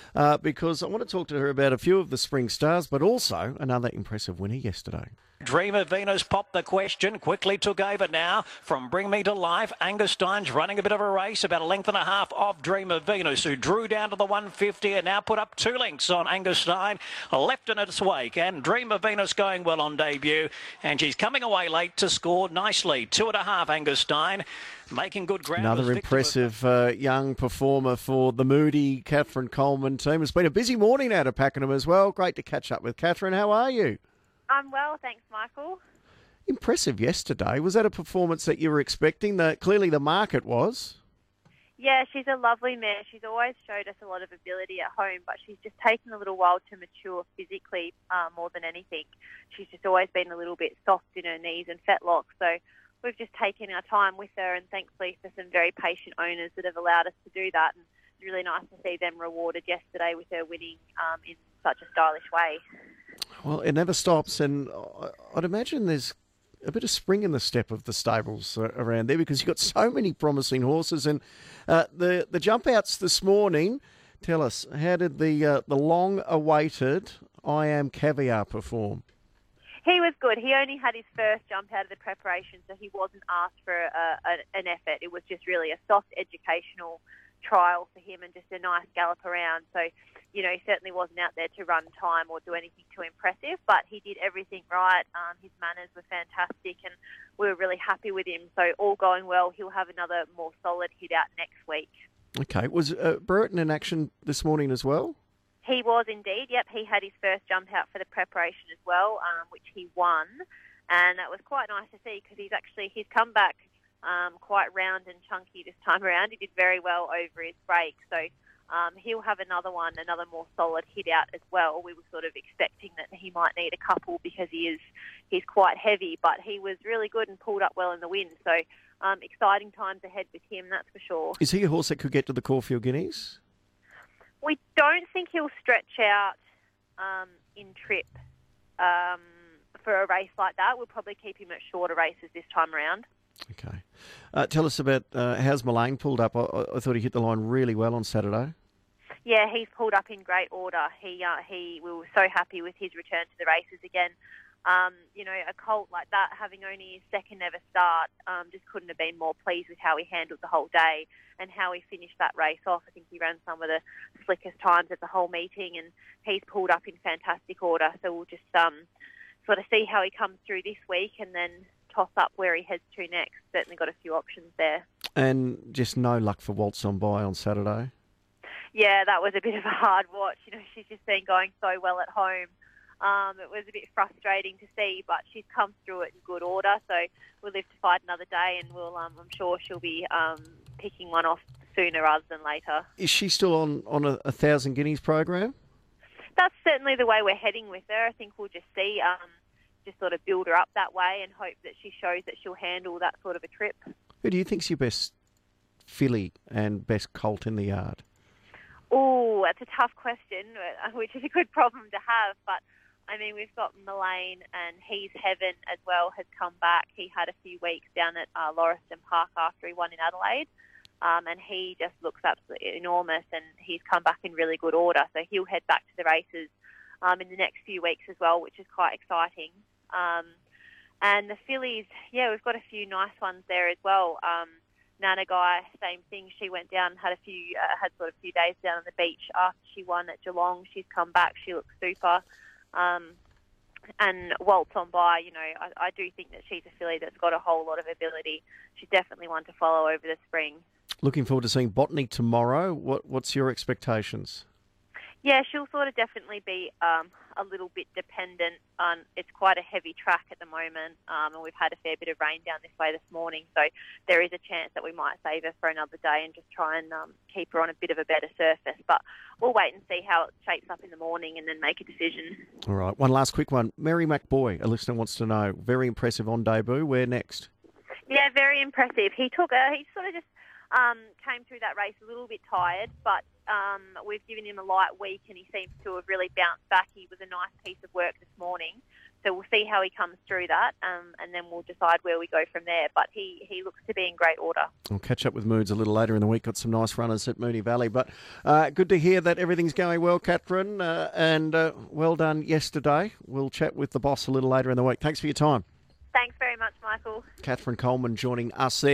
because I want to talk to her about a few of the spring stars, but also another impressive winner yesterday. Dream of Venus popped the question, quickly took over now from Bring Me to Life. Angus Steins running a bit of a race, about a length and a half off Dream of Venus, who drew down to the 150 and now put up 2 lengths on Angus Stein, left in its wake. And Dream of Venus going well on debut, and she's coming away late to score nicely. 2.5 Angus Stein, making good ground. Another impressive young performer for the Moody Catherine Coleman team. It's been a busy morning out of Pakenham as well. Great to catch up with Catherine. How are you? I'm well, thanks, Michael. Impressive yesterday. Was that a performance that you were expecting? Clearly the market was. Yeah, she's a lovely mare. She's always showed us a lot of ability at home, but she's just taken a little while to mature physically more than anything. She's just always been a little bit soft in her knees and fetlocks, so we've just taken our time with her, and thankfully for some very patient owners that have allowed us to do that. And it's really nice to see them rewarded yesterday with her winning in such a stylish way. Well, it never stops, and I'd imagine there's a bit of spring in the step of the stables around there because you've got so many promising horses. And the jump outs this morning, tell us, how did the long-awaited I Am Caviar perform? He was good. He only had his first jump out of the preparation, so he wasn't asked for an effort. It was just really a soft educational trial for him and just a nice gallop around. So, you know, he certainly wasn't out there to run time or do anything too impressive, but he did everything right. His manners were fantastic and we were really happy with him. So all going well, he'll have another more solid hit out next week. Okay. Was Burton in action this morning as well? He was indeed. Yep, he had his first jump out for the preparation as well, which he won. And that was quite nice to see because he's come back quite round and chunky this time around. He did very well over his break. So he'll have another more solid hit out as well. We were sort of expecting that he might need a couple because he's quite heavy, but he was really good and pulled up well in the wind. So exciting times ahead with him, that's for sure. Is he a horse that could get to the Caulfield Guineas? We don't think he'll stretch out in trip for a race like that. We'll probably keep him at shorter races this time around. Okay. Tell us about how's Mullane pulled up. I thought he hit the line really well on Saturday. Yeah, he's pulled up in great order. We were so happy with his return to the races again. You know, a colt like that, having only his second ever start, just couldn't have been more pleased with how he handled the whole day and how he finished that race off. I think he ran some of the slickest times at the whole meeting, and he's pulled up in fantastic order. So we'll just sort of see how he comes through this week and then toss up where he heads to next. Certainly got a few options there. And just no luck for Waltz on By on Saturday. Yeah, that was a bit of a hard watch. You know, she's just been going so well at home. It was a bit frustrating to see, but she's come through it in good order. So we'll live to fight another day, and I'm sure she'll be picking one off sooner rather than later. Is she still on a 1,000 Guineas program? That's certainly the way we're heading with her. I think we'll just see, just sort of build her up that way and hope that she shows that she'll handle that sort of a trip. Who do you think's your best filly and best colt in the yard? Oh, that's a tough question, which is a good problem to have. But, I mean, we've got Mullane, and He's Heaven as well has come back. He had a few weeks down at Lauriston Park after he won in Adelaide. And he just looks absolutely enormous, and he's come back in really good order. So he'll head back to the races in the next few weeks as well, which is quite exciting. And the fillies, yeah, we've got a few nice ones there as well. Nana Guy, same thing. She went down, had sort of a few days down on the beach after she won at Geelong. She's come back. She looks super. And Waltz on By, you know, I do think that she's a filly that's got a whole lot of ability. She's definitely one to follow over the spring. Looking forward to seeing Botany tomorrow. What's your expectations? Yeah, she'll sort of definitely be a little bit dependent on. It's quite a heavy track at the moment, and we've had a fair bit of rain down this way this morning, so there is a chance that we might save her for another day and just try and keep her on a bit of a better surface. But we'll wait and see how it shapes up in the morning and then make a decision. All right, one last quick one. Mary McBoy, a listener wants to know, very impressive on debut. Where next? Yeah, very impressive. He sort of just came through that race a little bit tired, but We've given him a light week and he seems to have really bounced back. He was a nice piece of work this morning. So we'll see how he comes through that, and then we'll decide where we go from there. But he looks to be in great order. We'll catch up with Moods a little later in the week. Got some nice runners at Moonee Valley. But good to hear that everything's going well, Catherine, and well done yesterday. We'll chat with the boss a little later in the week. Thanks for your time. Thanks very much, Michael. Catherine Coleman joining us there.